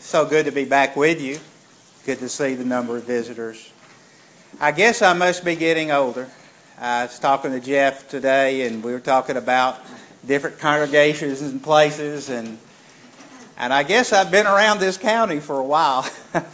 So good to be back with you. Good to see the number of visitors. I guess I must be getting older. I was talking to Jeff today, and we were talking about different congregations and places, and I guess I've been around this county for a while.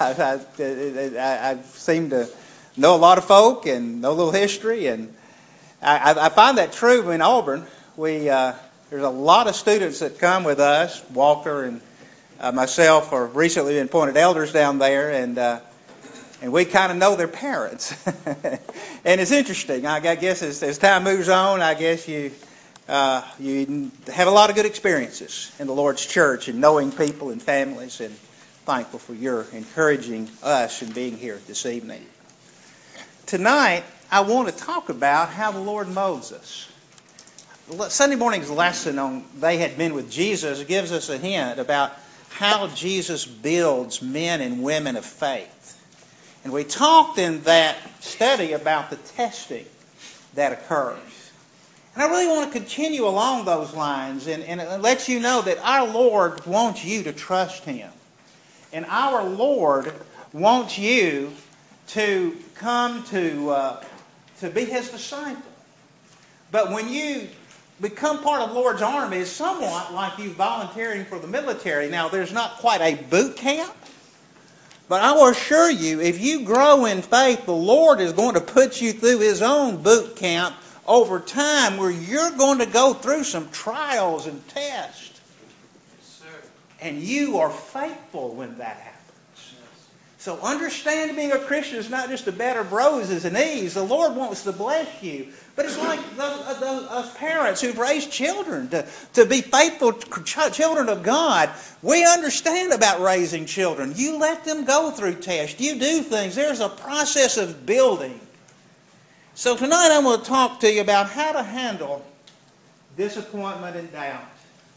I seem to know a lot of folk and know a little history, and I find that true in Auburn. There's a lot of students that come with us. Walker and myself are recently been appointed elders down there, and we kind of know their parents. And it's interesting. I guess as time moves on, I guess you have a lot of good experiences in the Lord's church and knowing people and families, and thankful for your encouraging us and being here this evening. Tonight, I want to talk about how the Lord molds us. Sunday morning's lesson on They Had Been with Jesus gives us a hint about how Jesus builds men and women of faith. And we talked in that study about the testing that occurs. And I really want to continue along those lines and let you know that our Lord wants you to trust Him. And our Lord wants you to come to be His disciple. But when you become part of the Lord's army, it's somewhat like you volunteering for the military. Now, there's not quite a boot camp, but I will assure you, if you grow in faith, the Lord is going to put you through His own boot camp over time, where you're going to go through some trials and tests. Yes, sir. And you are faithful when that happens. So understand being a Christian is not just a bed of roses and ease. The Lord wants to bless you. But it's like us parents who've raised children to be faithful children of God. We understand about raising children. You let them go through tests. You do things. There's a process of building. So tonight I'm going to talk to you about how to handle disappointment and doubt.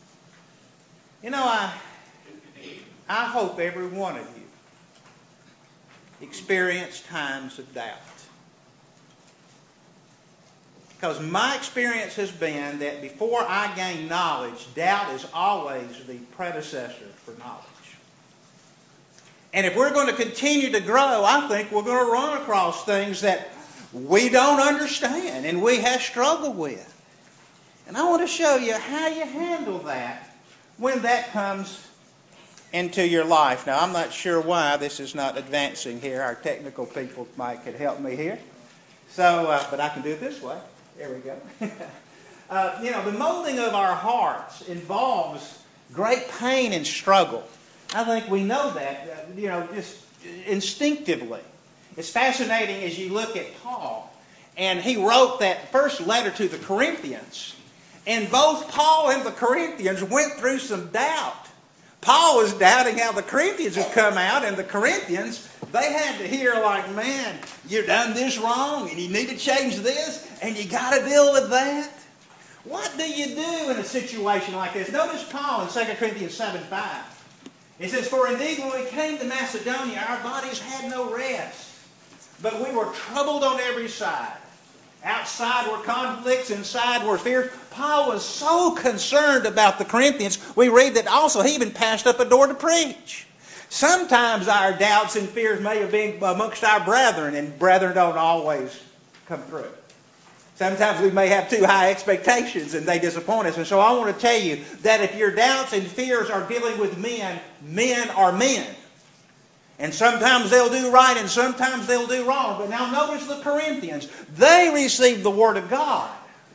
You know, I hope every one of you experience times of doubt. Because my experience has been that before I gain knowledge, doubt is always the predecessor for knowledge. And if we're going to continue to grow, I think we're going to run across things that we don't understand and we have struggled with. And I want to show you how you handle that when that comes into your life. Now, I'm not sure why this is not advancing here. Our technical people could help me here. So, but I can do it this way. There we go. The molding of our hearts involves great pain and struggle. I think we know that, just instinctively. It's fascinating as you look at Paul. And he wrote that first letter to the Corinthians. And both Paul and the Corinthians went through some doubt. Paul was doubting how the Corinthians would come out, and the Corinthians, they had to hear like, man, you've done this wrong, and you need to change this, and you got to deal with that. What do you do in a situation like this? Notice Paul in 2 Corinthians 7:5. It says, "For indeed when we came to Macedonia, our bodies had no rest, but we were troubled on every side. Outside were conflicts, inside were fears." Paul was so concerned about the Corinthians, we read that also he even passed up a door to preach. Sometimes our doubts and fears may have been amongst our brethren, and brethren don't always come through. Sometimes we may have too high expectations and they disappoint us. And so I want to tell you that if your doubts and fears are dealing with men, men are men. And sometimes they'll do right and sometimes they'll do wrong. But now notice the Corinthians. They received the Word of God.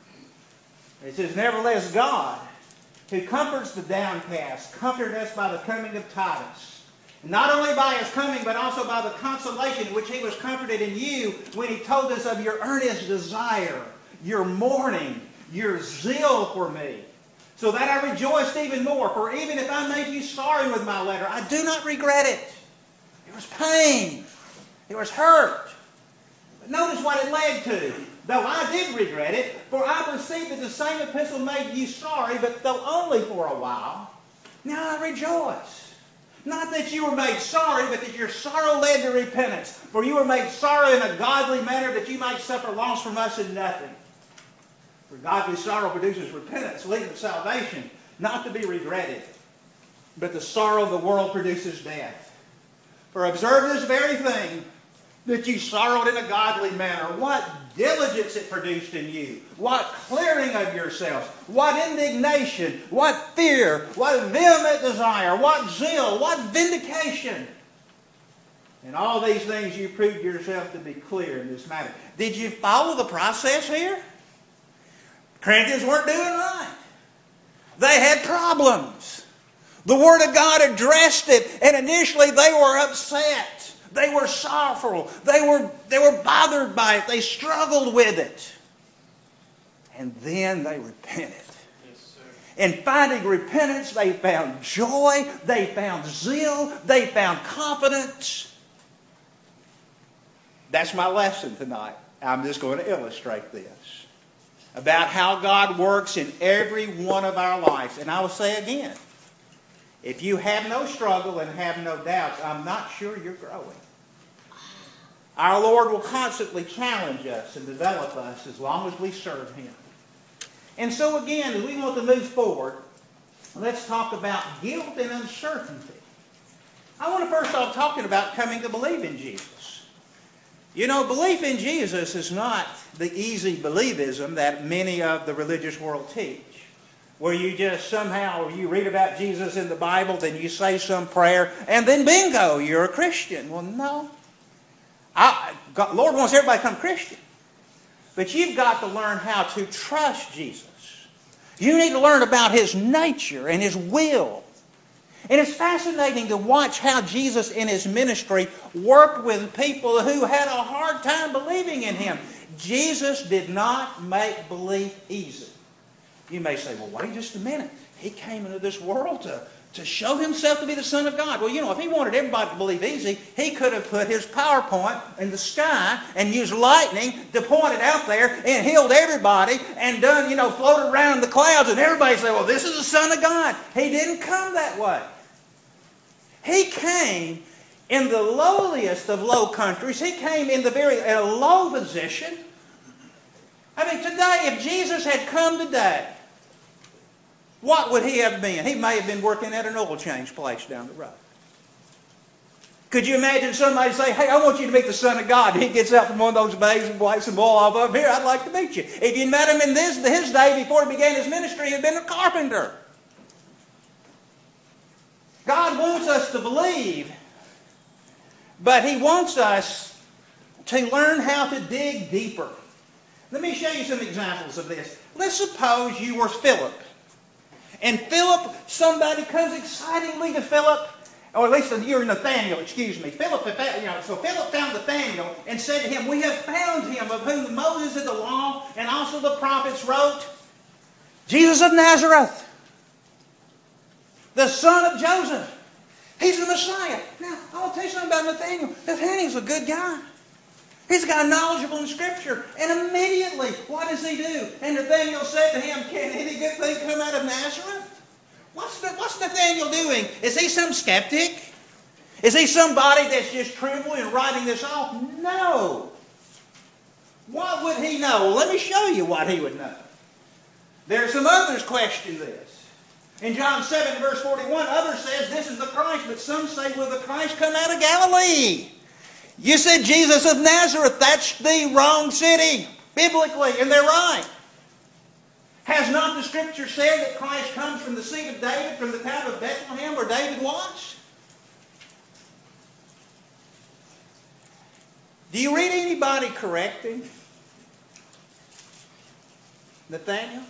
It says, "Nevertheless God, who comforts the downcast, comforted us by the coming of Titus. Not only by his coming, but also by the consolation which he was comforted in you when he told us of your earnest desire, your mourning, your zeal for me. So that I rejoiced even more. For even if I made you sorry with my letter, I do not regret it." There was pain. There was hurt. But notice what it led to. "Though I did regret it, for I perceived that the same epistle made you sorry, but though only for a while, now I rejoice. Not that you were made sorry, but that your sorrow led to repentance. For you were made sorry in a godly manner, that you might suffer loss from us in nothing. For godly sorrow produces repentance, leading to salvation, not to be regretted. but the sorrow of the world produces death. For observe this very thing, that you sorrowed in a godly manner. What diligence it produced in you. What clearing of yourselves. What indignation. What fear. What vehement desire. What zeal. What vindication. In all these things you proved yourself to be clear in this matter. Did you follow the process here? Corinthians weren't doing right. They had problems. The Word of God addressed it, and initially they were upset. They were sorrowful. They were bothered by it. They struggled with it. And then they repented. Yes, sir. And finding repentance, they found joy. They found zeal. They found confidence. That's my lesson tonight. I'm just going to illustrate this. About how God works in every one of our lives. And I will say again, if you have no struggle and have no doubts, I'm not sure you're growing. Our Lord will constantly challenge us and develop us as long as we serve Him. And so again, as we want to move forward, let's talk about guilt and uncertainty. I want to first off talking about coming to believe in Jesus. You know, belief in Jesus is not the easy believism that many of the religious world teach, where you just somehow, you read about Jesus in the Bible, then you say some prayer, and then bingo, you're a Christian. Well, no. Lord wants everybody to become Christian. But you've got to learn how to trust Jesus. You need to learn about His nature and His will. And it's fascinating to watch how Jesus in His ministry worked with people who had a hard time believing in Him. Jesus did not make belief easy. You may say, well, wait just a minute. He came into this world to show Himself to be the Son of God. Well, you know, if He wanted everybody to believe easy, He could have put His PowerPoint in the sky and used lightning to point it out there and healed everybody and done, floated around the clouds and everybody said, well, this is the Son of God. He didn't come that way. He came in the lowliest of low countries. He came in a low position. I mean, today, if Jesus had come today, what would He have been? He may have been working at an oil change place down the road. Could you imagine somebody say, hey, I want you to meet the Son of God. And He gets out from one of those bags and wipes some oil off of him. Here, I'd like to meet you. If you met Him in his day before He began His ministry, He had been a carpenter. God wants us to believe, but He wants us to learn how to dig deeper. Let me show you some examples of this. Let's suppose you were Philip. And Philip, somebody comes excitingly to Philip, or at least you're Nathaniel, excuse me. So Philip found Nathaniel and said to him, we have found him of whom Moses in the law and also the prophets wrote, Jesus of Nazareth, the son of Joseph. He's the Messiah. Now, I want to tell you something about Nathaniel. Nathaniel's a good guy. He's a guy knowledgeable in Scripture. And immediately, what does he do? And Nathaniel said to him, can any good thing come out of Nazareth? What's Nathaniel doing? Is he some skeptic? Is he somebody that's just truthful and writing this off? No. What would he know? Well, let me show you what he would know. There are some others question this. In John 7, verse 41, others says this is the Christ, but some say, will the Christ come out of Galilee? You said Jesus of Nazareth. That's the wrong city, biblically, and they're right. Has not the Scripture said that Christ comes from the seed of David, from the town of Bethlehem where David was? Do you read anybody correcting Nathaniel?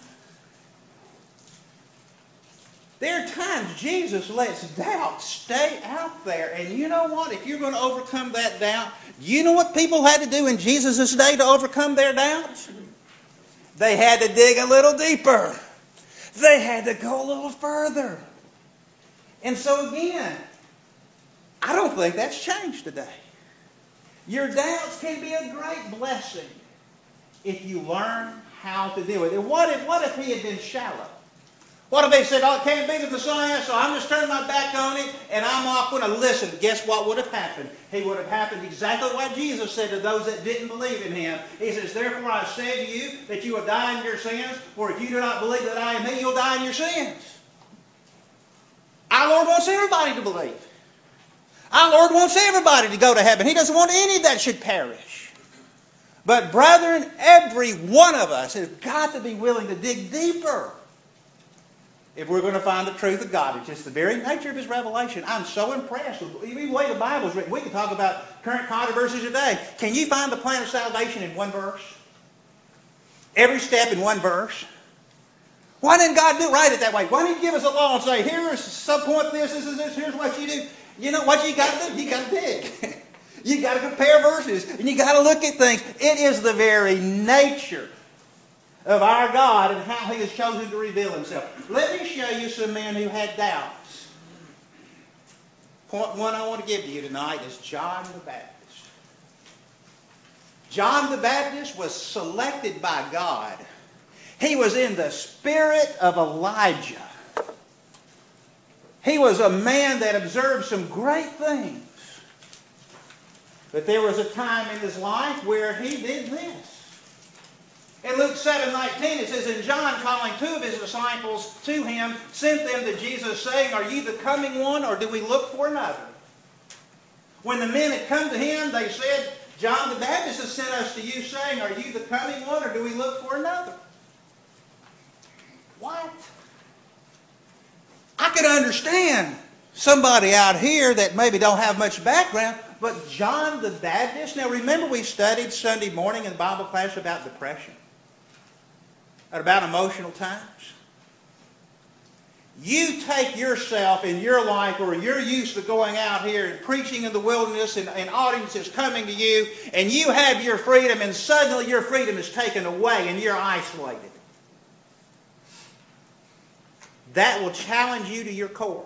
There are times Jesus lets doubt stay out there. And you know what? If you're going to overcome that doubt, you know what people had to do in Jesus' day to overcome their doubts? They had to dig a little deeper. They had to go a little further. And so again, I don't think that's changed today. Your doubts can be a great blessing if you learn how to deal with it. What if he had been shallow? What if they said, oh, it can't be the Messiah, so I'm just turning my back on it, and I'm not going to listen? Guess what would have happened? He would have happened exactly what Jesus said to those that didn't believe in Him. He says, therefore I say to you that you will die in your sins, for if you do not believe that I am He, you'll die in your sins. Our Lord wants everybody to believe. Our Lord wants everybody to go to heaven. He doesn't want any that should perish. But brethren, every one of us has got to be willing to dig deeper if we're going to find the truth of God. It's just the very nature of His revelation. I'm so impressed with the way the Bible is written. We can talk about current controversies today. Can you find the plan of salvation in one verse? Every step in one verse? Why didn't God write it that way? Why didn't He give us a law and say, here is some point this is this, here's what you do? You know what you got to do? You got to dig. You got to compare verses, and you got to look at things. It is the very nature of our God and how He has chosen to reveal Himself. Let me show you some men who had doubts. Point one I want to give to you tonight is John the Baptist. John the Baptist was selected by God. He was in the spirit of Elijah. He was a man that observed some great things. But there was a time in his life where he did this. In Luke 7:19 it says, and John, calling two of his disciples to him, sent them to Jesus, saying, are you the coming one, or do we look for another? When the men had come to him, they said, John the Baptist has sent us to you, saying, are you the coming one, or do we look for another? What? I could understand somebody out here that maybe don't have much background, but John the Baptist, now remember we studied Sunday morning in Bible class about depression, about emotional times. You take yourself in your life, or you're used to going out here and preaching in the wilderness, and audiences coming to you, and you have your freedom, and suddenly your freedom is taken away and you're isolated. That will challenge you to your core.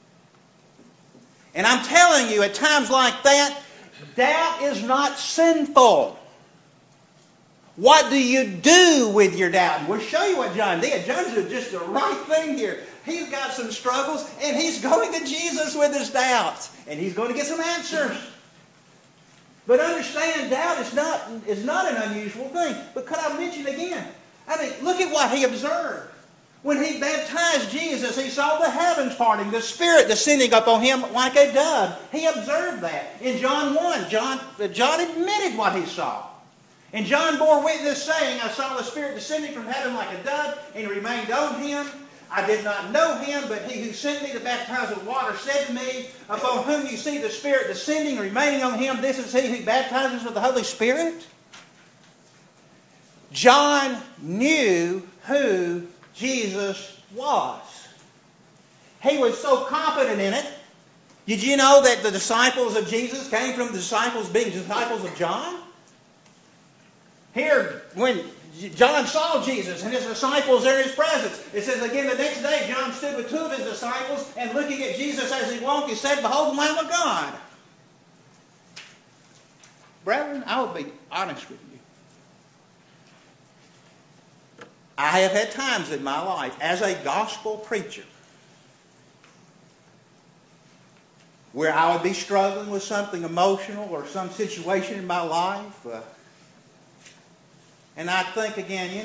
And I'm telling you, at times like that, doubt is not sinful. What do you do with your doubt? And we'll show you what John did. John did just the right thing here. He's got some struggles, and he's going to Jesus with his doubts. And he's going to get some answers. But understand, doubt is not an unusual thing. But could I mention again? I mean, look at what he observed. When he baptized Jesus, he saw the heavens parting, the Spirit descending upon him like a dove. He observed that. In John 1, John admitted what he saw. And John bore witness, saying, I saw the Spirit descending from heaven like a dove, and he remained on him. I did not know him, but he who sent me to baptize with water said to me, upon whom you see the Spirit descending and remaining on him, this is he who baptizes with the Holy Spirit. John knew who Jesus was. He was so confident in it. Did you know that the disciples of Jesus came from the disciples being disciples of John? Here, when John saw Jesus and his disciples are in his presence, it says again the next day John stood with two of his disciples, and looking at Jesus as he walked, he said, behold the Lamb of God. Brethren, I will be honest with you. I have had times in my life as a gospel preacher where I would be struggling with something emotional or some situation in my life. And I'd think again,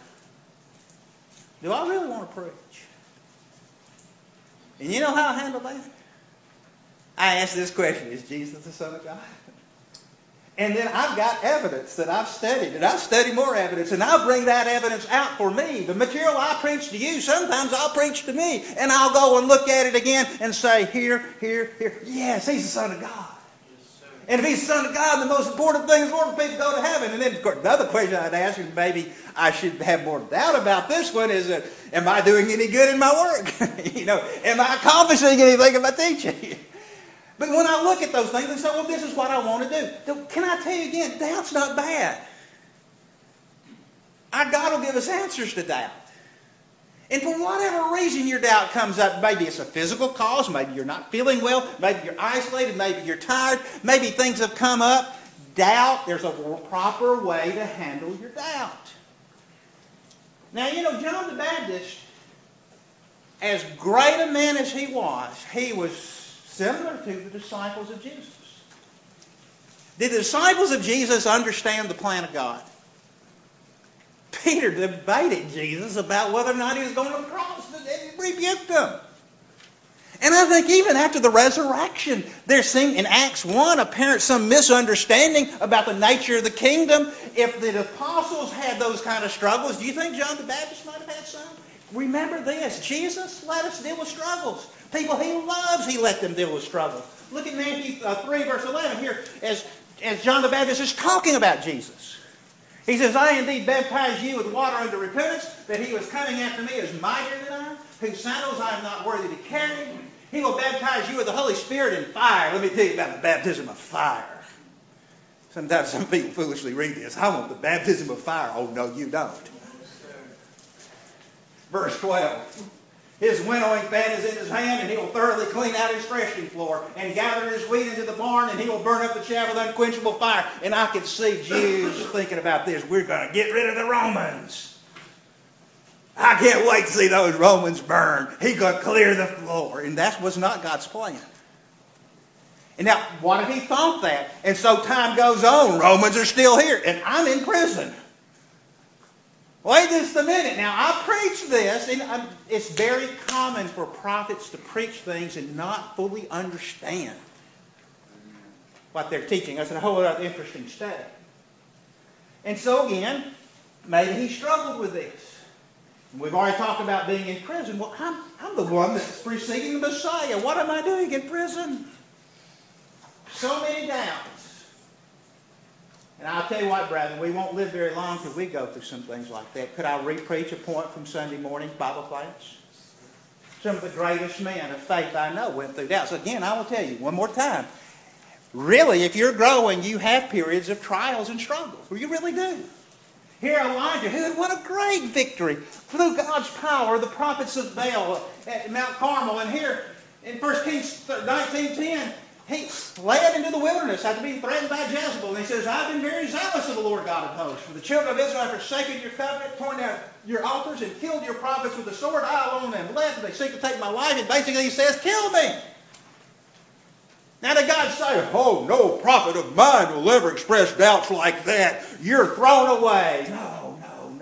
do I really want to preach? And you know how I handle that? I ask this question, is Jesus the Son of God? And then I've got evidence that I've studied, and I've studied more evidence, and I'll bring that evidence out for me. The material I preach to you, sometimes I'll preach to me, and I'll go and look at it again and say, here. Yes, He's the Son of God. Yes, and if He's the Son of God, the most important thing is for people to go to heaven. And then, of course, the other question I'd ask, and maybe I should have more doubt about this one, is that, am I doing any good in my work? Am I accomplishing anything in my teaching? But when I look at those things, I say, well, this is what I want to do. Can I tell you again, doubt's not bad. Our God will give us answers to doubt. And for whatever reason your doubt comes up, maybe it's a physical cause, maybe you're not feeling well, maybe you're isolated, maybe you're tired, maybe things have come up. Doubt, there's a proper way to handle your doubt. Now, John the Baptist, as great a man as he was similar to the disciples of Jesus. Did the disciples of Jesus understand the plan of God? Peter debated Jesus about whether or not he was going to the cross, and rebuked him. And I think even after the resurrection, there seemed in Acts 1 apparent some misunderstanding about the nature of the kingdom. If the apostles had those kind of struggles, do you think John the Baptist might have had some? Remember this, Jesus let us deal with struggles. People he loves, he let them deal with struggles. Look at Matthew 3 verse 11 here as John the Baptist is talking about Jesus. He says, I indeed baptize you with water unto repentance, but he was coming after me is mightier than I, whose sandals I am not worthy to carry. He will baptize you with the Holy Spirit and fire. Let me tell you about the baptism of fire. Sometimes some people foolishly read this. I want the baptism of fire. Oh, no, you don't. Verse 12. His winnowing fan is in his hand, and he will thoroughly clean out his threshing floor, and gather his wheat into the barn, and he will burn up the chaff with unquenchable fire. And I could see Jews thinking about this. We're going to get rid of the Romans. I can't wait to see those Romans burn. He's going to clear the floor. And that was not God's plan. And now, what if he thought that? And so time goes on. Romans are still here. And I'm in prison. Wait just a minute. Now, I preach this. And it's very common for prophets to preach things and not fully understand what they're teaching. That's a whole other interesting study. And so again, maybe he struggled with this. We've already talked about being in prison. Well, I'm the one that's preceding the Messiah. What am I doing in prison? So many doubts. And I'll tell you what, brethren, we won't live very long till we go through some things like that. Could I re-preach a point from Sunday morning Bible class? Some of the greatest men of faith I know went through doubts. Again, I will tell you one more time. Really, if you're growing, you have periods of trials and struggles. Well, you really do. Here Elijah, who had won a great victory through God's power, the prophets of Baal at Mount Carmel. And here in 1 Kings 19:10, he fled into the wilderness after being threatened by Jezebel. And he says, I've been very zealous of the Lord God of hosts. For the children of Israel have forsaken your covenant, torn down your altars, and killed your prophets with the sword. I alone am left, and they seek to take my life. And basically he says, kill me. Now did God say, oh, no prophet of mine will ever express doubts like that. You're thrown away. No.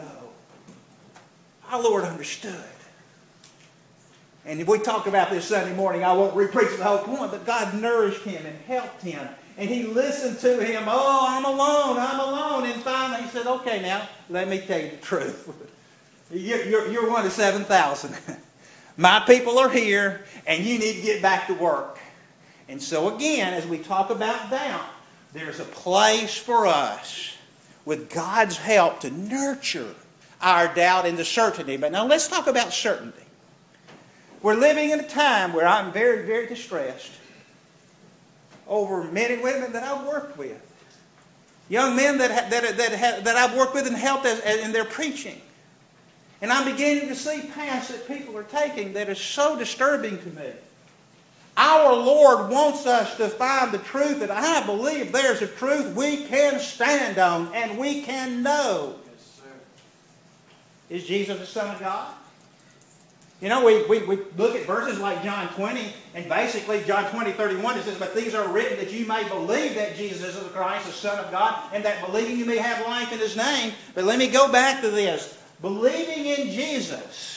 Our Lord understood. And if we talk about this Sunday morning, I won't re-preach the whole point, but God nourished him and helped him. And he listened to him. Oh, I'm alone. And finally he said, okay, now, let me tell you the truth. You're one of 7,000. My people are here, and you need to get back to work. And so again, as we talk about doubt, there's a place for us with God's help to nurture our doubt into certainty. But now let's talk about certainty. We're living in a time where I'm very, very distressed over men and women that I've worked with. Young men that I've worked with and helped in their preaching. And I'm beginning to see paths that people are taking that is so disturbing to me. Our Lord wants us to find the truth, and I believe there's a truth we can stand on and we can know. Yes, sir. Is Jesus the Son of God? You know, we look at verses like John 20, and basically John 20:31, it says, but these are written that you may believe that Jesus is the Christ, the Son of God, and that believing you may have life in His name. But let me go back to this. Believing in Jesus.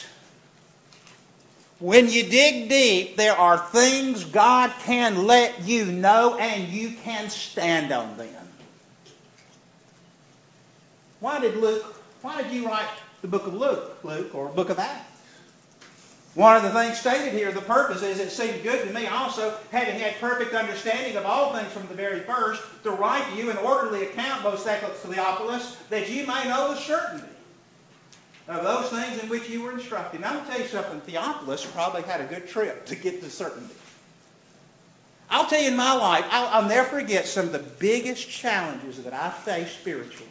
When you dig deep, there are things God can let you know and you can stand on them. Why did you write the book of Luke, or book of Acts? One of the things stated here, the purpose is, it seemed good to me also, having had perfect understanding of all things from the very first, to write to you an orderly account, both Theophilus, that you may know the certainty of those things in which you were instructed. Now, I'm going to tell you something. Theophilus probably had a good trip to get to certainty. I'll tell you in my life, I'll never forget some of the biggest challenges that I faced spiritually.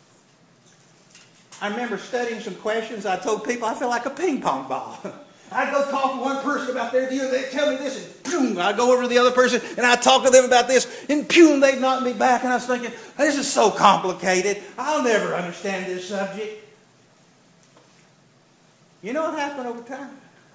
I remember studying some questions. I told people I feel like a ping pong ball. I'd go talk to one person about their view, they'd tell me this, and boom, I'd go over to the other person, and I'd talk to them about this, and boom, they'd knock me back, and I was thinking, this is so complicated. I'll never understand this subject. You know what happened over time?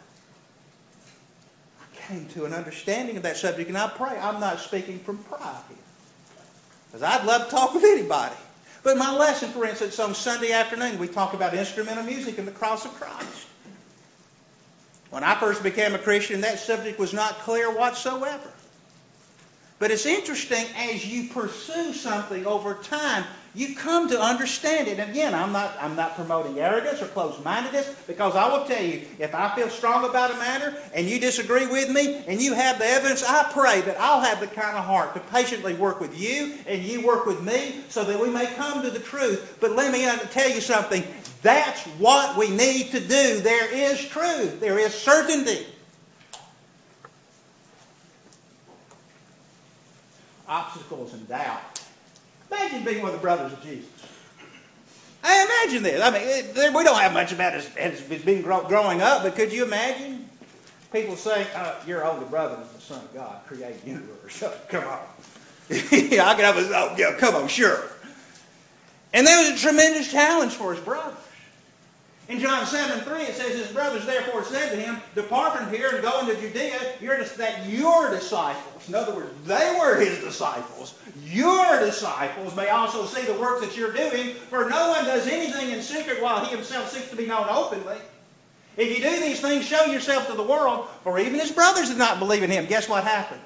I came to an understanding of that subject, and I pray I'm not speaking from pride here. Because I'd love to talk with anybody. But my lesson, for instance, on Sunday afternoon, we talk about instrumental music and the cross of Christ. When I first became a Christian, that subject was not clear whatsoever. But it's interesting, as you pursue something over time, you come to understand it. And again, I'm not promoting arrogance or closed-mindedness, because I will tell you, if I feel strong about a matter and you disagree with me and you have the evidence, I pray that I'll have the kind of heart to patiently work with you and you work with me so that we may come to the truth. But let me tell you something. That's what we need to do. There is truth. There is certainty. Obstacles and doubt. Imagine being one of the brothers of Jesus. I imagine this. I mean, we don't have much about it as being growing up, but could you imagine people saying, your older brother is the Son of God, created the universe. Come on. I get up and yeah, come on, sure. And there was a tremendous challenge for his brothers. In John 7:3, it says, his brothers therefore said to him, depart from here and go into Judea, that your disciples, in other words, they were his disciples, your disciples may also see the works that you're doing, for no one does anything in secret while he himself seeks to be known openly. If you do these things, show yourself to the world, for even his brothers did not believe in him. Guess what happened?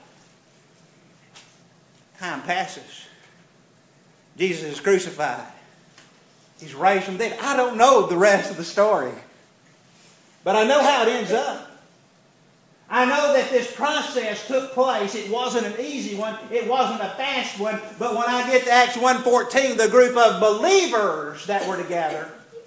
Time passes. Jesus is crucified. He's raised from the dead. I don't know the rest of the story. But I know how it ends up. I know that this process took place. It wasn't an easy one. It wasn't a fast one. But when I get to Acts 1:14, the group of believers that were together,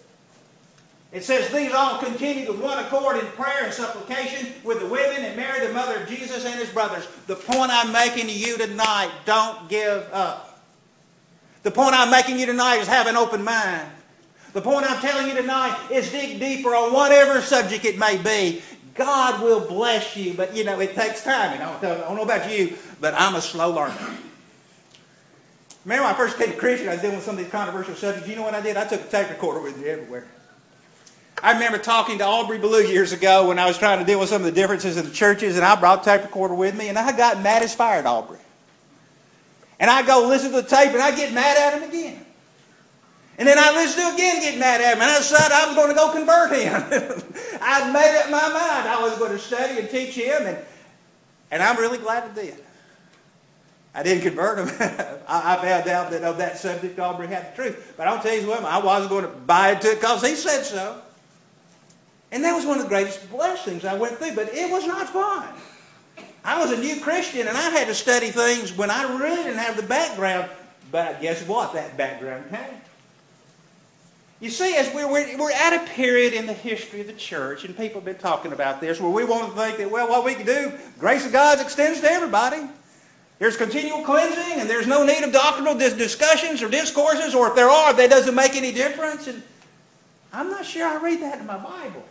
it says, these all continued with one accord in prayer and supplication with the women and Mary, the mother of Jesus, and his brothers. The point I'm making to you tonight, don't give up. The point I'm making you tonight is have an open mind. The point I'm telling you tonight is dig deeper on whatever subject it may be. God will bless you, but it takes time. I don't know about you, but I'm a slow learner. Remember when I first became a Christian, I was dealing with some of these controversial subjects. You know what I did? I took a tape recorder with me everywhere. I remember talking to Aubrey Ballou years ago when I was trying to deal with some of the differences in the churches, and I brought a tape recorder with me, and I got mad as fire at Aubrey. And I go listen to the tape, and I get mad at him again. And then I listen to it again, get mad at him. And I decided I'm going to go convert him. I'd made up my mind. I was going to study and teach him. And I'm really glad I did. I didn't convert him. I found out that of that subject, Aubrey had the truth. But I'll tell you what, I wasn't going to buy into it because he said so. And that was one of the greatest blessings I went through. But it was not fun. I was a new Christian, and I had to study things when I really didn't have the background. But guess what? That background came. You see, as we're at a period in the history of the church, and people have been talking about this, where we want to think that, well, what we can do, grace of God extends to everybody. There's continual cleansing, and there's no need of doctrinal discussions or discourses, or if there are, that doesn't make any difference. And I'm not sure I read that in my Bible.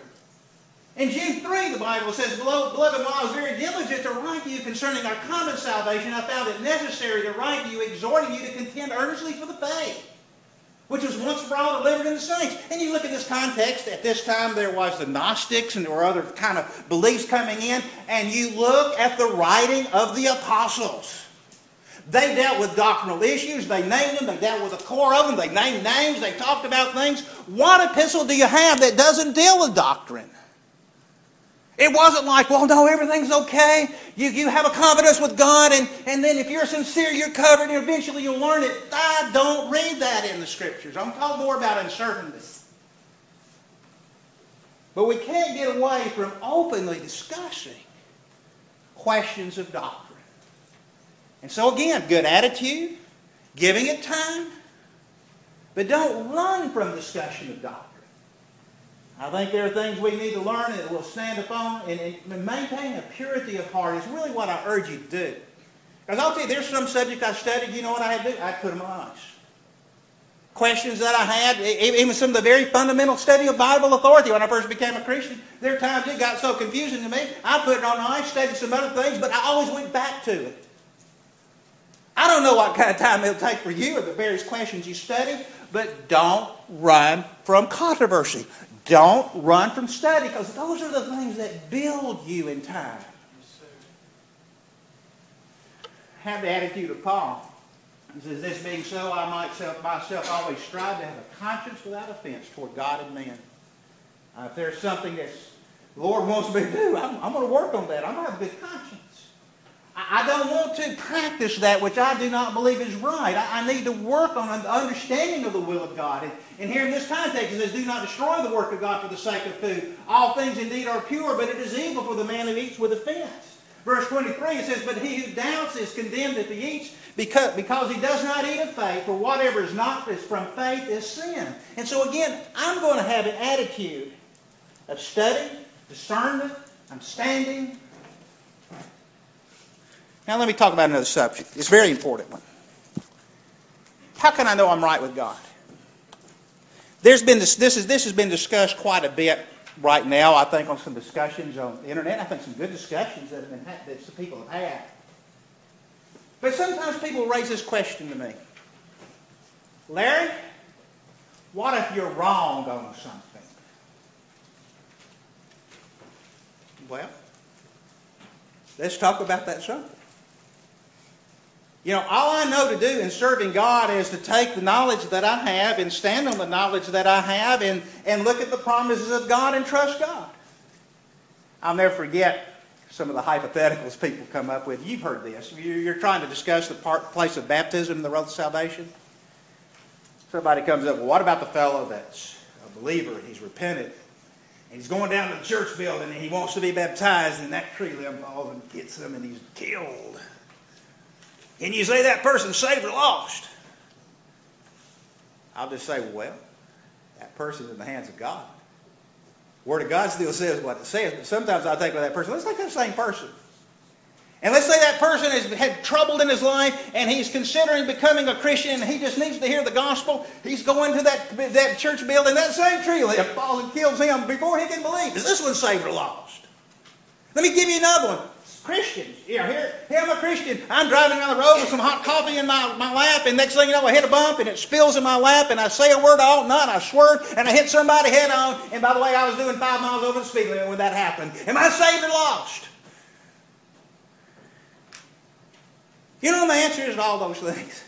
In Jude 3, the Bible says, Beloved, while I was very diligent to write to you concerning our common salvation, I found it necessary to write to you, exhorting you to contend earnestly for the faith, which was once for all delivered in the saints. And you look at this context, at this time there was the Gnostics and there were other kind of beliefs coming in, and you look at the writing of the apostles. They dealt with doctrinal issues, they named them, they dealt with the core of them, they named names, they talked about things. What epistle do you have that doesn't deal with doctrine? It wasn't like, well, no, everything's okay. You have a confidence with God, and then if you're sincere, you're covered, and eventually you'll learn it. I don't read that in the Scriptures. I'm talking more about uncertainty. But we can't get away from openly discussing questions of doctrine. And so again, good attitude, giving it time, but don't run from discussion of doctrine. I think there are things we need to learn that we'll stand upon, and maintaining a purity of heart is really what I urge you to do. Because I'll tell you, there's some subjects I studied, you know what I had to do? I'd put them on ice. Questions that I had, even some of the very fundamental study of Bible authority when I first became a Christian, there are times it got so confusing to me, I put it on ice, studied some other things, but I always went back to it. I don't know what kind of time it'll take for you or the various questions you study, but don't run from controversy. Don't run from study, because those are the things that build you in time. Have the attitude of Paul. He says, this being so, I myself always strive to have a conscience without offense toward God and men. If there's something the Lord wants me to do. I'm going to work on that. I'm going to have a good conscience. I don't want to practice that which I do not believe is right. I need to work on the understanding of the will of God. And here in this context it says, do not destroy the work of God for the sake of food. All things indeed are pure, but it is evil for the man who eats with offense. Verse 23, it says, but he who doubts is condemned if he eats, because he does not eat of faith, for whatever is not from faith is sin. And so again, I'm going to have an attitude of study, discernment, understanding. Now let me talk about another subject. It's a very important one. How can I know I'm right with God? This has been discussed quite a bit right now, I think, on some discussions on the internet. I think some good discussions that some people have had. But sometimes people raise this question to me. Larry, what if you're wrong on something? Well, let's talk about that something. You know, all I know to do in serving God is to take the knowledge that I have and stand on the knowledge that I have and look at the promises of God and trust God. I'll never forget some of the hypotheticals people come up with. You've heard this. You're trying to discuss the place of baptism in the road to salvation. Somebody comes up, well, what about the fellow that's a believer and he's repentant? And he's going down to the church building and he wants to be baptized, and that tree limb falls and gets him and he's killed. Can you say that person's saved or lost? I'll just say, well, that person's in the hands of God. The Word of God still says what it says, but sometimes I think of that person, let's take that same person. And let's say that person has had trouble in his life and he's considering becoming a Christian and he just needs to hear the gospel. He's going to that church building, that same tree limb falls and kills him before he can believe. Is this one saved or lost? Let me give you another one. Christians. Here I'm a Christian. I'm driving down the road with some hot coffee in my lap, and next thing you know, I hit a bump and it spills in my lap, and I say a word I ought not, and I swerve, and I hit somebody head on, and by the way, I was doing 5 miles over the speed limit when that happened. Am I saved or lost? You know the answer is to all those things.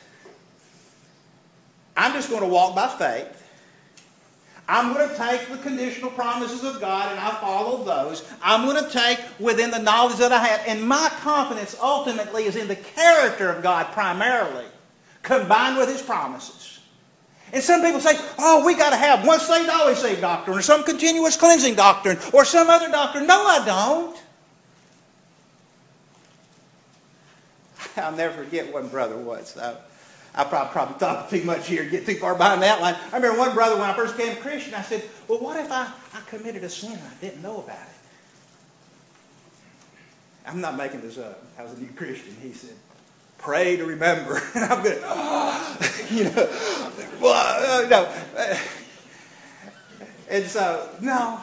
I'm just going to walk by faith. I'm going to take the conditional promises of God and I follow those. I'm going to take within the knowledge that I have. And my confidence ultimately is in the character of God primarily, combined with His promises. And some people say, oh, we got to have once saved, always saved doctrine, or some continuous cleansing doctrine, or some other doctrine. No, I don't. I'll never forget one brother once. I probably talk too much here, get too far behind that line. I remember one brother, when I first became a Christian, I said, well, what if I committed a sin and I didn't know about it? I'm not making this up. I was a new Christian. He said, pray to remember. And I'm going, no. And so, no.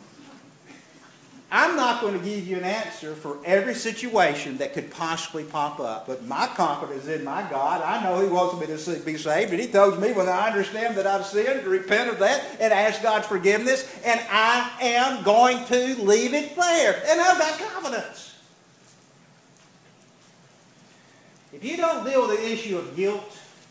I'm not going to give you an answer for every situation that could possibly pop up. But my confidence in my God, I know He wants me to be saved. And He tells me when I understand that I've sinned, to repent of that and ask God's forgiveness. And I am going to leave it there. And I've got confidence. If you don't deal with the issue of guilt,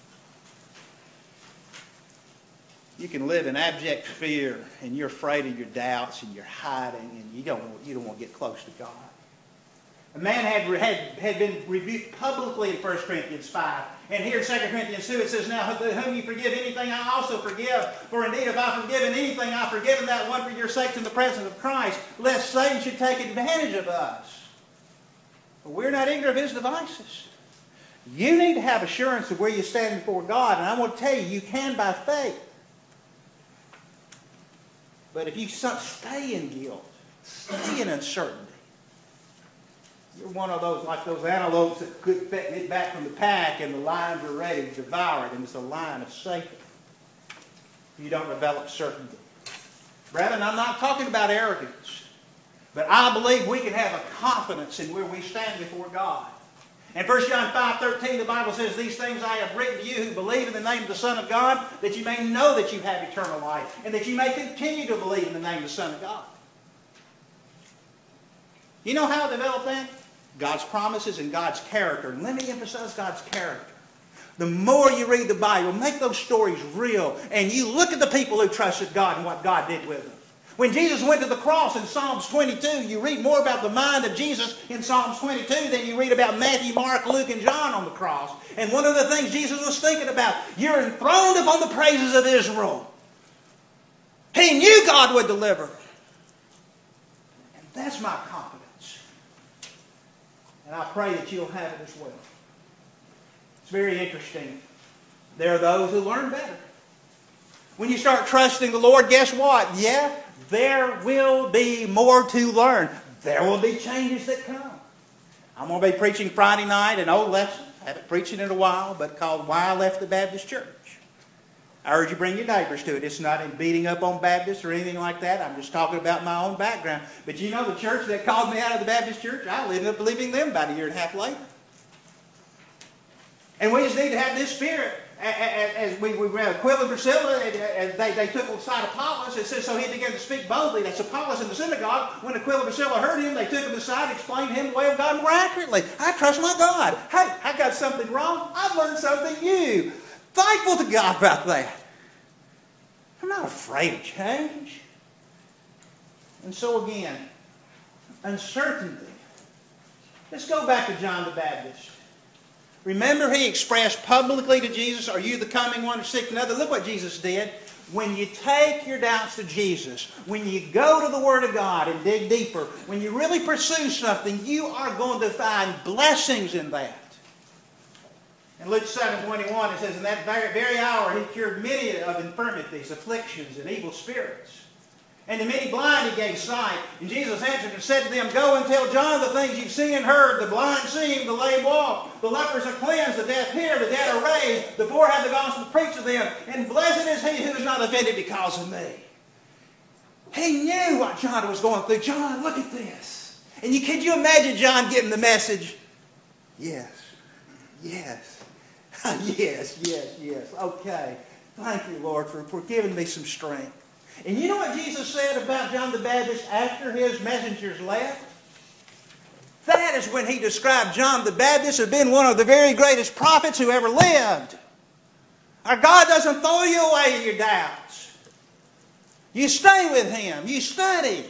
you can live in abject fear, and you're afraid of your doubts, and you're hiding, and you don't want to get close to God. A man had been rebuked publicly in 1 Corinthians 5. And here in 2 Corinthians 2 it says, now whom you forgive anything, I also forgive. For indeed, if I forgiven anything, I've forgiven that one for your sakes in the presence of Christ, lest Satan should take advantage of us. But we're not ignorant of his devices. You need to have assurance of where you stand before God. And I want to tell you can by faith. But if you stay in guilt, stay in uncertainty, you're one of those, like those antelopes that could get back from the pack and the lions are ready to devour it, and it's a line of Satan. You don't develop certainty. Brethren, I'm not talking about arrogance, but I believe we can have a confidence in where we stand before God. In 1 John 5:13, the Bible says, these things I have written to you who believe in the name of the Son of God, that you may know that you have eternal life, and that you may continue to believe in the name of the Son of God. You know how to develop that? God's promises and God's character. And let me emphasize God's character. The more you read the Bible, make those stories real, and you look at the people who trusted God and what God did with them. When Jesus went to the cross in Psalms 22, you read more about the mind of Jesus in Psalms 22 than you read about Matthew, Mark, Luke, and John on the cross. And one of the things Jesus was thinking about, you're enthroned upon the praises of Israel. He knew God would deliver. And that's my confidence. And I pray that you'll have it as well. It's very interesting. There are those who learn better. When you start trusting the Lord, guess what? Yeah, there will be more to learn. There will be changes that come. I'm going to be preaching Friday night an old lesson. I haven't preached it in a while, but called Why I Left the Baptist Church. I urge you bring your neighbors to it. It's not in beating up on Baptists or anything like that. I'm just talking about my own background. But you know the church that called me out of the Baptist church, I ended up leaving them about a year and a half later. And we just need to have this spirit. As we read Aquila and Priscilla, and they took aside Apollos. It says, so he began to speak boldly. That's Apollos in the synagogue. When Aquila and Priscilla heard him, they took him aside and explained to him the way of God more accurately. I trust my God. Hey, I got something wrong. I've learned something new. Thankful to God about that. I'm not afraid of change. And so again, uncertainty. Let's go back to John the Baptist. Remember, he expressed publicly to Jesus, are you the coming one or seek another? Look what Jesus did. When you take your doubts to Jesus, when you go to the Word of God and dig deeper, when you really pursue something, you are going to find blessings in that. In Luke 7:21, it says, in that very hour he cured many of infirmities, afflictions, and evil spirits. And to many blind he gave sight. And Jesus answered and said to them, go and tell John the things you've seen and heard. The blind see, the lame walk, the lepers are cleansed, the deaf hear, the dead are raised, the poor have the gospel preached to them. And blessed is he who is not offended because of me. He knew what John was going through. John, look at this. And could you imagine John getting the message? Yes. Yes. Yes. Okay. Thank you, Lord, for giving me some strength. And you know what Jesus said about John the Baptist after his messengers left? That is when he described John the Baptist as being one of the very greatest prophets who ever lived. Our God doesn't throw you away in your doubts. You stay with Him. You study.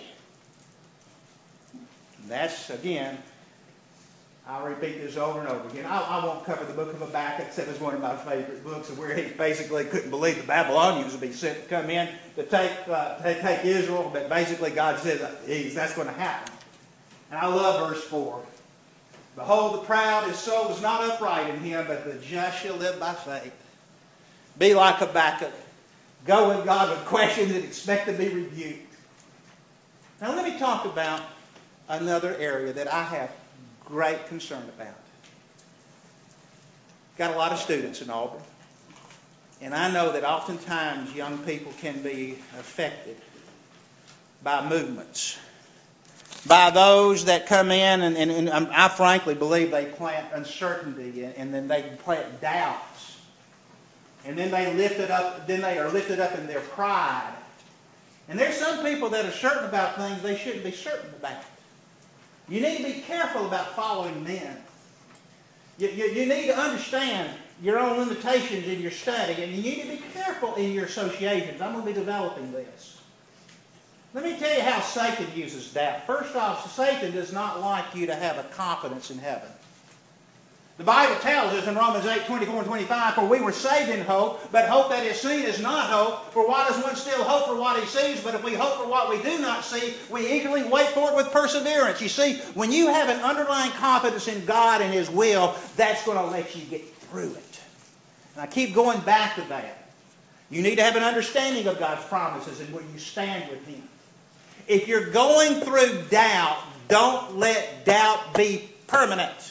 That's, again, I'll repeat this over and over again. I won't cover the book of Habakkuk, except it's one of my favorite books, where he basically couldn't believe the Babylonians would be sent to come in to take Israel. But basically God says that's going to happen. And I love verse 4. Behold, the proud, his soul is not upright in him, but the just shall live by faith. Be like Habakkuk. Go with God with questions and expect to be rebuked. Now let me talk about another area that I have great concern about. Got a lot of students in Auburn. And I know that oftentimes young people can be affected by movements. By those that come in and I frankly believe they plant uncertainty and then they plant doubts. And then they are lifted up in their pride. And there's some people that are certain about things they shouldn't be certain about. You need to be careful about following men. You need to understand your own limitations in your study, and you need to be careful in your associations. I'm going to be developing this. Let me tell you how Satan uses doubt. First off, Satan does not like you to have a confidence in heaven. The Bible tells us in Romans 8:24 and 25, for we were saved in hope, but hope that is seen is not hope. For why does one still hope for what he sees? But if we hope for what we do not see, we eagerly wait for it with perseverance. You see, when you have an underlying confidence in God and His will, that's going to let you get through it. And I keep going back to that. You need to have an understanding of God's promises and where you stand with Him. If you're going through doubt, don't let doubt be permanent.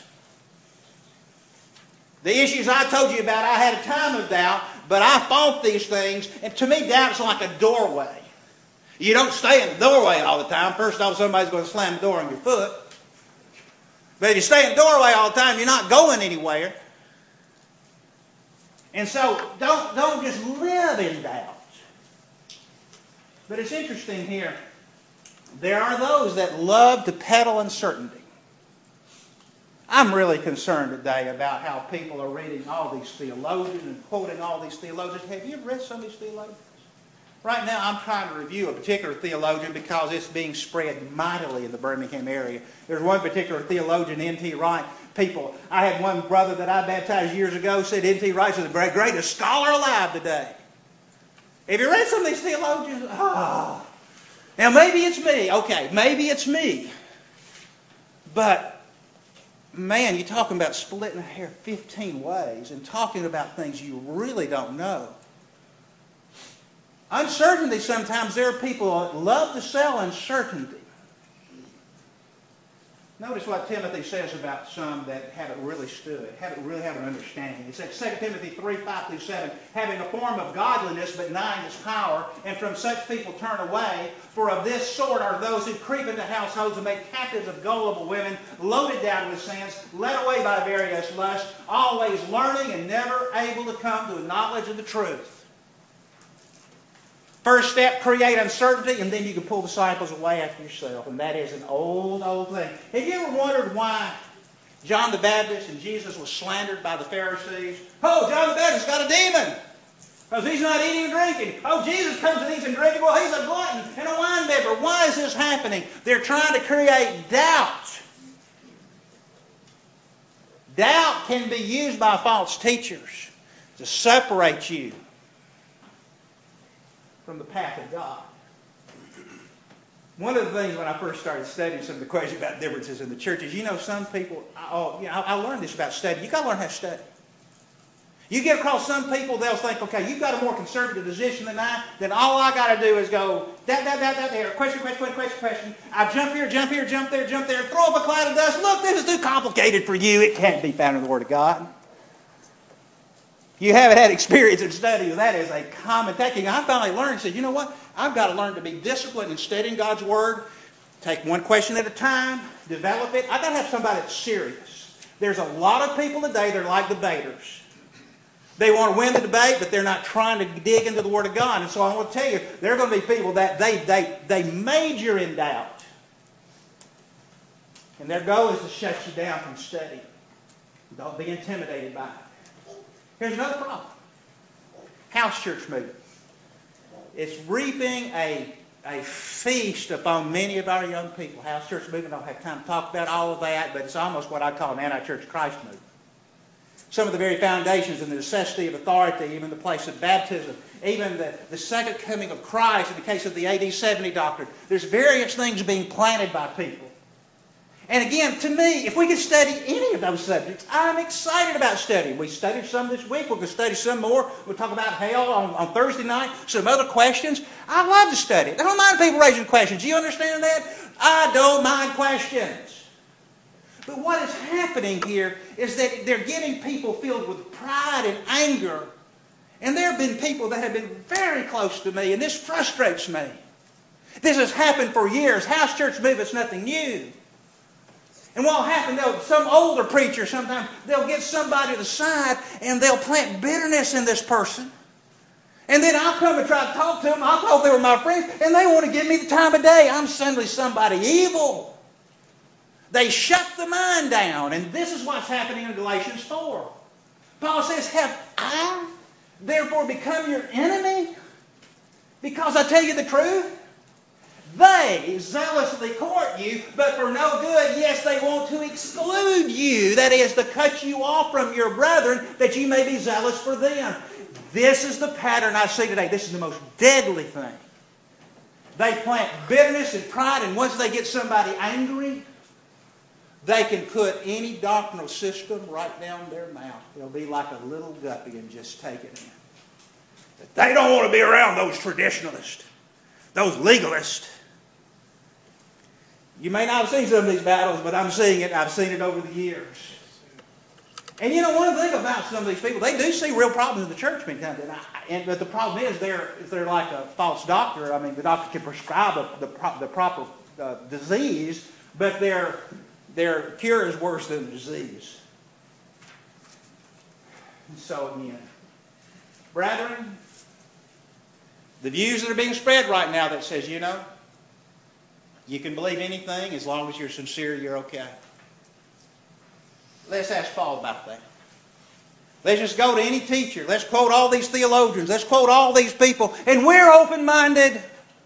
The issues I told you about, I had a time of doubt, but I fought these things. And to me, doubt is like a doorway. You don't stay in the doorway all the time. First off, somebody's going to slam the door on your foot. But if you stay in the doorway all the time, you're not going anywhere. And so don't just live in doubt. But it's interesting here. There are those that love to peddle uncertainty. I'm really concerned today about how people are reading all these theologians and quoting all these theologians. Have you read some of these theologians? Right now, I'm trying to review a particular theologian because it's being spread mightily in the Birmingham area. There's one particular theologian, N.T. Wright. I had one brother that I baptized years ago said N.T. Wright is the greatest scholar alive today. Have you read some of these theologians? Oh. Now, maybe it's me. Okay, maybe it's me. But, man, you're talking about splitting a hair 15 ways and talking about things you really don't know. Uncertainty, sometimes there are people that love to sell uncertainty. Notice what Timothy says about some that haven't really stood, really have an understanding. He said, 2 Timothy 3:5-7, having a form of godliness but denying its power, and from such people turn away. For of this sort are those who creep into households and make captives of gullible women, loaded down with sins, led away by various lusts, always learning and never able to come to a knowledge of the truth. First step, create uncertainty, and then you can pull disciples away after yourself. And that is an old, old thing. Have you ever wondered why John the Baptist and Jesus was slandered by the Pharisees? Oh, John the Baptist got a demon because he's not eating and drinking. Oh, Jesus comes and eats and drinking. Well, he's a glutton and a wine bibber. Why is this happening? They're trying to create doubt. Doubt can be used by false teachers to separate you from the path of God. One of the things when I first started studying some of the questions about differences in the churches, some people, I learned this about study. You've got to learn how to study. You get across some people, they'll think, okay, you've got a more conservative position than I, then all I got to do is go, there, question. I jump here, jump there, throw up a cloud of dust. Look, this is too complicated for you. It can't be found in the Word of God. You haven't had experience in study, that is a common technique. I finally learned and said, you know what? I've got to learn to be disciplined in studying God's Word. Take one question at a time. Develop it. I've got to have somebody that's serious. There's a lot of people today that are like debaters. They want to win the debate, but they're not trying to dig into the Word of God. And so I want to tell you, there are going to be people that they major in doubt. And their goal is to shut you down from study. Don't be intimidated by it. Here's another problem. House church movement. It's reaping a feast upon many of our young people. House church movement, I don't have time to talk about all of that, but it's almost what I call an anti-church Christ movement. Some of the very foundations and the necessity of authority, even the place of baptism, even the second coming of Christ in the case of the AD 70 doctrine. There's various things being planted by people. And again, to me, if we could study any of those subjects, I'm excited about studying. We studied some this week. We're going to study some more. We'll talk about hell on Thursday night, some other questions. I love to study. I don't mind people raising questions. Do you understand that? I don't mind questions. But what is happening here is that they're getting people filled with pride and anger. And there have been people that have been very close to me, and this frustrates me. This has happened for years. House church movement's nothing new. And what will happen, some older preacher sometimes, they'll get somebody to the side and they'll plant bitterness in this person. And then I'll come and try to talk to them. I thought they were my friends, and they want to give me the time of day. I'm suddenly somebody evil. They shut the mind down. And this is what's happening in Galatians 4. Paul says, have I therefore become your enemy because I tell you the truth? They zealously court you, but for no good. Yes, they want to exclude you. That is, to cut you off from your brethren, that you may be zealous for them. This is the pattern I see today. This is the most deadly thing. They plant bitterness and pride, and once they get somebody angry, they can put any doctrinal system right down their mouth. They'll be like a little guppy and just take it in. But they don't want to be around those traditionalists, those legalists. You may not have seen some of these battles, but I'm seeing it. I've seen it over the years. And one thing about some of these people, they do see real problems in the church many times. But the problem is they're like a false doctor. I mean, the doctor can prescribe the proper disease, but their cure is worse than the disease. And so again, brethren, the views that are being spread right now that says, you can believe anything as long as you're sincere, you're okay. Let's ask Paul about that. Let's just go to any teacher. Let's quote all these theologians. Let's quote all these people. And we're open-minded.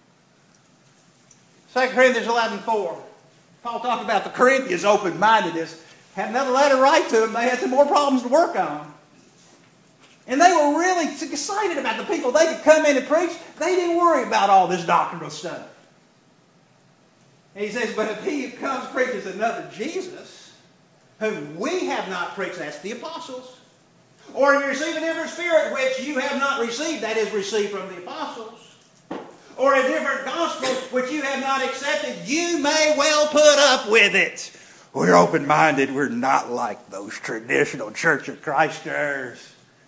2 Corinthians 11:4. Paul talked about the Corinthians' open-mindedness. Had another letter write to them. They had some more problems to work on. And they were really excited about the people they could come in and preach. They didn't worry about all this doctrinal stuff. And he says, but if he who comes preaches another Jesus, whom we have not preached, that's the apostles. Or if you receive a different spirit which you have not received, that is received from the apostles. Or a different gospel which you have not accepted, you may well put up with it. We're open-minded. We're not like those traditional Church of Christers.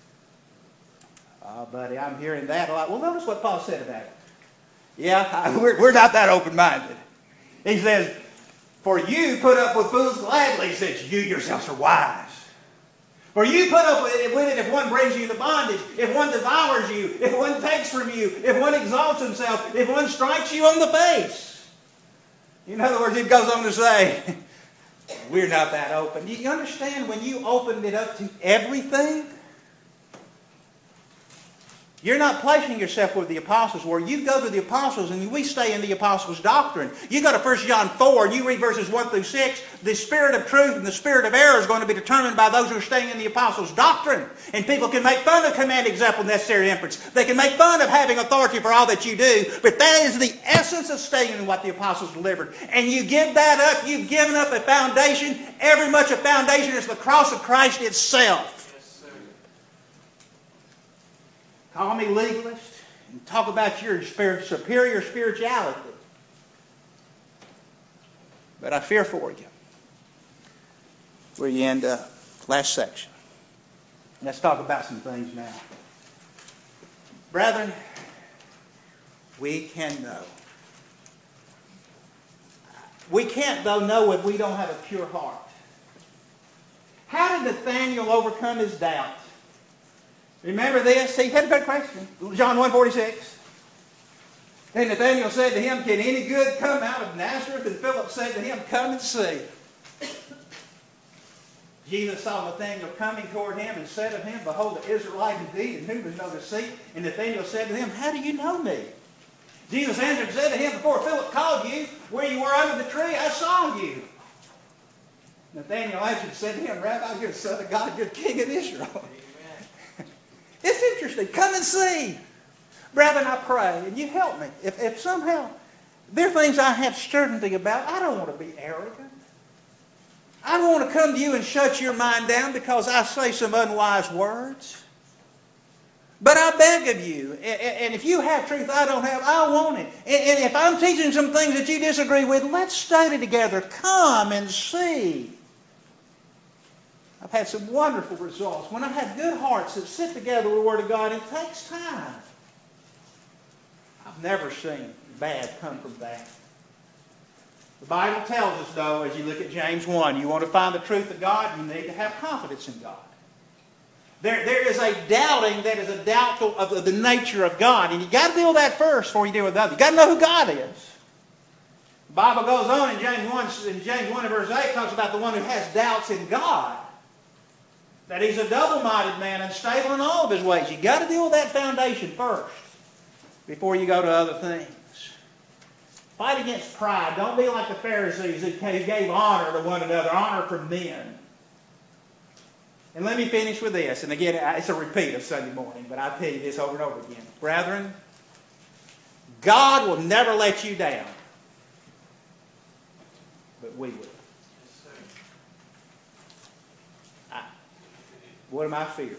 Oh, buddy, I'm hearing that a lot. Well, notice what Paul said about it. Yeah, we're not that open-minded. He says, for you put up with fools gladly, since you yourselves are wise. For you put up with it if one brings you into bondage, if one devours you, if one takes from you, if one exalts himself, if one strikes you on the face. In other words, it goes on to say, we're not that open. Do you understand when you opened it up to everything? You're not placing yourself with the apostles, where you go to the apostles and we stay in the apostles' doctrine. You go to 1 John 4 and you read verses 1 through 6. The spirit of truth and the spirit of error is going to be determined by those who are staying in the apostles' doctrine. And people can make fun of command, example, necessary inference. They can make fun of having authority for all that you do. But that is the essence of staying in what the apostles delivered. And you give that up, you've given up a foundation, every much a foundation is the cross of Christ itself. Call me legalist and talk about your superior spirituality. But I fear for you. Where you end up. Last section. Let's talk about some things now. Brethren, we can know. We can't, though, know if we don't have a pure heart. How did Nathanael overcome his doubt? Remember this? He had a good question. John 1:46. And Nathanael said to him, can any good come out of Nazareth? And Philip said to him, come and see. Jesus saw Nathanael coming toward him and said of him, behold, the Israelite indeed, in whom is no deceit. And Nathanael said to him, how do you know me? Jesus answered and said to him, before Philip called you, where you were under the tree, I saw you. Nathanael answered and said to him, Rabbi, you're the Son of God, you're the King of Israel. It's interesting. Come and see. Brethren, I pray, and you help me. If somehow there are things I have certainty about, I don't want to be arrogant. I don't want to come to you and shut your mind down because I say some unwise words. But I beg of you, and if you have truth I don't have, I want it. And if I'm teaching some things that you disagree with, let's study together. Come and see. I've had some wonderful results. When I have good hearts that sit together with the Word of God, it takes time. I've never seen bad come from that. The Bible tells us, though, as you look at James 1, you want to find the truth of God, you need to have confidence in God. There is a doubting that is a doubtful of the nature of God. And you've got to deal with that first before you deal with others. You've got to know who God is. The Bible goes on in James 1 and verse 8, talks about the one who has doubts in God. That he's a double-minded man, unstable in all of his ways. You've got to deal with that foundation first before you go to other things. Fight against pride. Don't be like the Pharisees who gave honor to one another, honor from men. And let me finish with this. And again, it's a repeat of Sunday morning, but I tell you this over and over again. Brethren, God will never let you down. But we will. One of my fears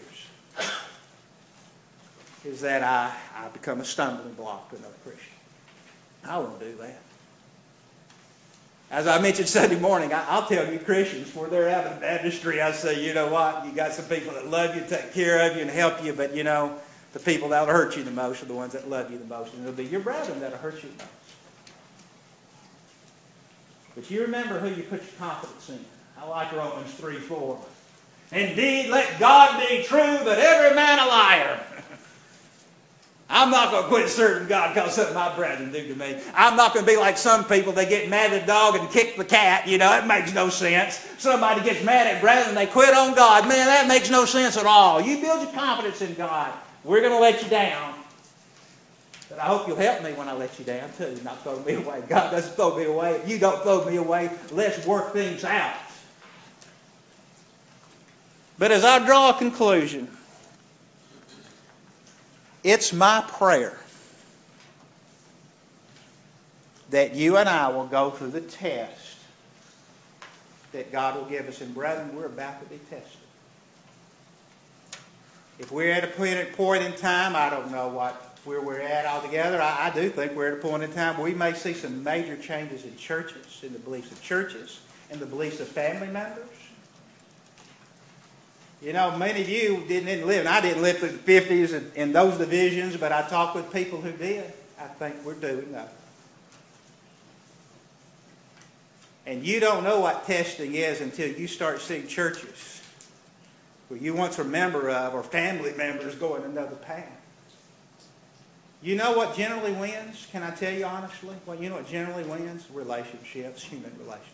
is that I become a stumbling block to another Christian. I won't do that. As I mentioned Sunday morning, I'll tell you Christians where they're having a ministry, I say, you know what, you got some people that love you, take care of you, and help you, but you know, the people that will hurt you the most are the ones that love you the most, and it'll be your brethren that will hurt you the most. But you remember who you put your confidence in. I like Romans 3:4. Indeed, let God be true, but every man a liar. I'm not going to quit serving God because something my brethren do to me. I'm not going to be like some people. They get mad at the dog and kick the cat. You know, it makes no sense. Somebody gets mad at brethren and they quit on God. Man, that makes no sense at all. You build your confidence in God. We're going to let you down. But I hope you'll help me when I let you down too. Not throw me away. God doesn't throw me away. You don't throw me away. Let's work things out. But as I draw a conclusion, it's my prayer that you and I will go through the test that God will give us. And brethren, we're about to be tested. If we're at a point in time, I don't know where we're at altogether. I do think we're at a point in time where we may see some major changes in churches, in the beliefs of churches, in the beliefs of family members. You know, many of you didn't live, and I didn't live through the 50s in those divisions, but I talked with people who did. I think we're doing that. And you don't know what testing is until you start seeing churches where you once were a member of or family members going another path. You know what generally wins? Can I tell you honestly? Well, you know what generally wins? Relationships, human relationships.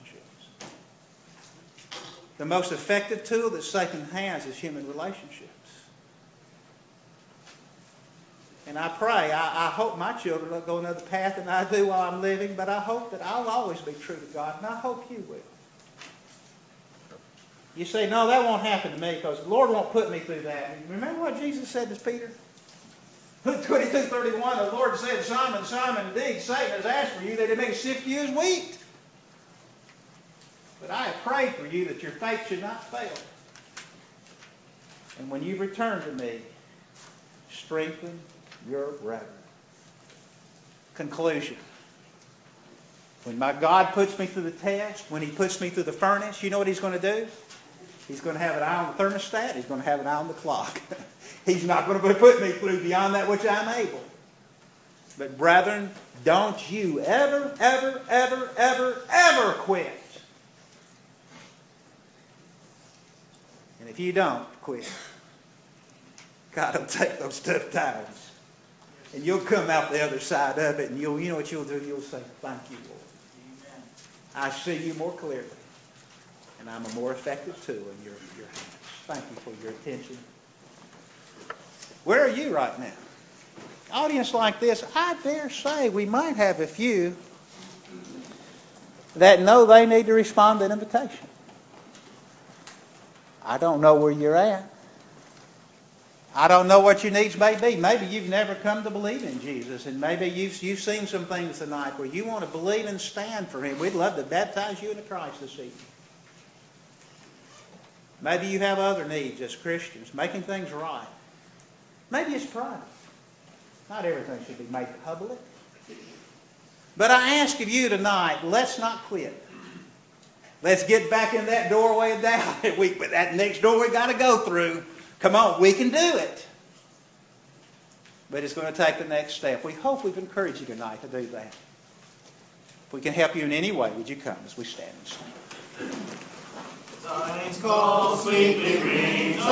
The most effective tool that Satan has is human relationships. And I pray, I hope my children will go another path than I do while I'm living, but I hope that I'll always be true to God, and I hope you will. You say, no, that won't happen to me because the Lord won't put me through that. Remember what Jesus said to Peter? Luke 22:31, the Lord said, Simon, Simon, indeed, Satan has asked for you that he may sift you as wheat. But I have prayed for you that your faith should not fail. And when you return to me, strengthen your brethren. Conclusion. When my God puts me through the test, when He puts me through the furnace, you know what He's going to do? He's going to have an eye on the thermostat. He's going to have an eye on the clock. He's not going to put me through beyond that which I'm able. But brethren, don't you ever, ever, ever, ever, ever quit. And if you don't quit, God will take those tough times. And you'll come out the other side of it, and you know what you'll do? You'll say, thank you, Lord. Amen. I see you more clearly. And I'm a more effective tool in your hands. Thank you for your attention. Where are you right now? Audience like this, I dare say we might have a few that know they need to respond to an invitation. I don't know where you're at. I don't know what your needs may be. Maybe you've never come to believe in Jesus, and maybe you've seen some things tonight where you want to believe and stand for Him. We'd love to baptize you into Christ this evening. Maybe you have other needs as Christians, making things right. Maybe it's private. Not everything should be made public. But I ask of you tonight, let's not quit. Let's get back in that doorway of doubt. That next door we got to go through. Come on, we can do it. But it's going to take the next step. We hope we've encouraged you tonight to do that. If we can help you in any way, would you come as we stand and sing? Zion's call sweetly rings.